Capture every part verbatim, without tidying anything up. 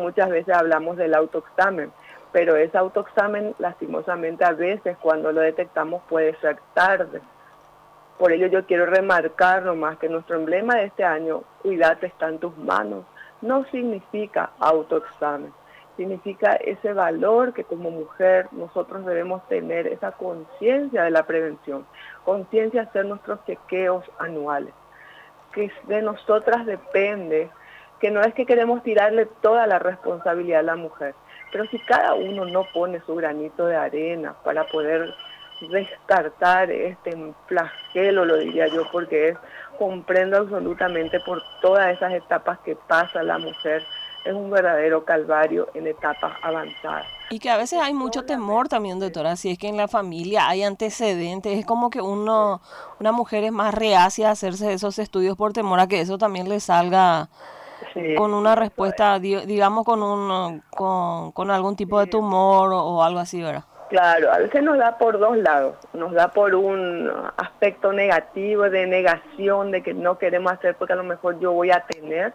muchas veces hablamos del autoexamen, pero ese autoexamen lastimosamente a veces cuando lo detectamos puede ser tarde. Por ello yo quiero remarcar nomás que nuestro emblema de este año, cuídate, está en tus manos, no significa autoexamen, significa ese valor que como mujer nosotros debemos tener, esa conciencia de la prevención, conciencia de hacer nuestros chequeos anuales, que de nosotras depende, que no es que queremos tirarle toda la responsabilidad a la mujer, pero si cada uno no pone su granito de arena para poder descartar este flagelo, lo diría yo, porque es, comprendo absolutamente por todas esas etapas que pasa la mujer, es un verdadero calvario en etapas avanzadas. Y que a veces hay mucho temor también, doctora, si es que en la familia hay antecedentes, es como que uno, una mujer es más reacia a hacerse esos estudios por temor a que eso también le salga Sí, con una eso es. respuesta, di- digamos, con un con, con algún tipo de Sí. tumor o, o algo así, ¿verdad? Claro, a veces nos da por dos lados, nos da por un aspecto negativo de negación de que no queremos hacer porque a lo mejor yo voy a tener,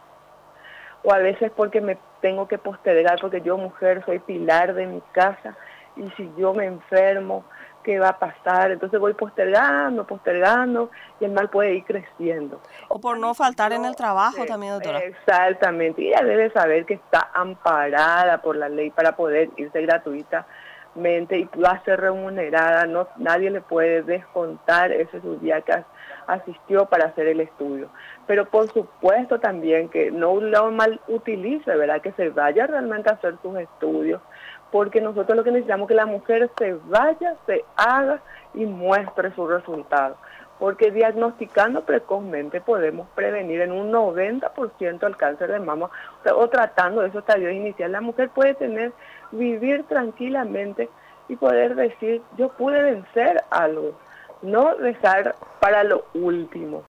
o a veces porque me tengo que postergar porque yo mujer soy pilar de mi casa y si yo me enfermo, ¿qué va a pasar? Entonces voy postergando, postergando y el mal puede ir creciendo. O En por no cambio, si faltar en el yo, trabajo eh, también, doctora. exactamente, y ella debe saber que está amparada por la ley para poder irse gratuitamente y va a ser remunerada, no, nadie le puede descontar ese su día que as- asistió para hacer el estudio. Pero por supuesto también que no lo mal utilice, ¿verdad? Que se vaya realmente a hacer sus estudios, porque nosotros lo que necesitamos es que la mujer se vaya, se haga y muestre sus resultados. Porque diagnosticando precozmente podemos prevenir en un noventa por ciento el cáncer de mama, o, sea, o tratando esos estadios iniciales. La mujer puede tener, vivir tranquilamente y poder decir, yo pude vencer algo, no dejar para lo último.